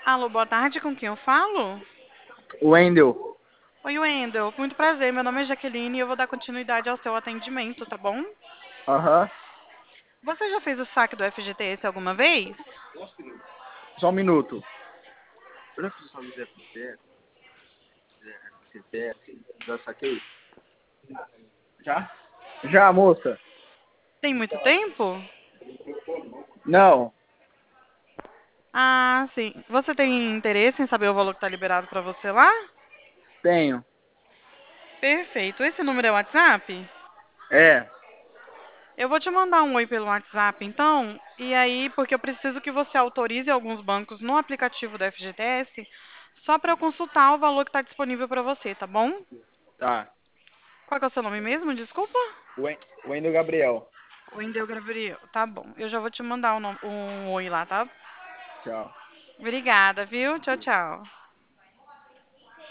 Alô, boa tarde, com quem eu falo? Wendel. Oi, Wendel, muito prazer, meu nome é Jaqueline e eu vou dar continuidade ao seu atendimento, tá bom? Aham. Você já fez o saque do FGTS alguma vez? Só um minuto. Eu já fiz o saldo do FGTS, já saquei? Já? Já, moça? Tem muito tempo? Não, Ah, sim. Você tem interesse em saber o valor que está liberado para você lá? tenho. Perfeito. Esse número é o WhatsApp? É, Eu vou te mandar um oi pelo WhatsApp, então, e aí, porque eu preciso que você autorize alguns bancos no aplicativo do FGTS, só para eu consultar o valor que está disponível para você, tá bom? tá. Qual que é o seu nome mesmo? Desculpa. Wendel Gabriel. Wendel Gabriel. Tá bom. Eu já vou te mandar um oi lá, tá? Tchau. Obrigada, viu? Tchau, tchau.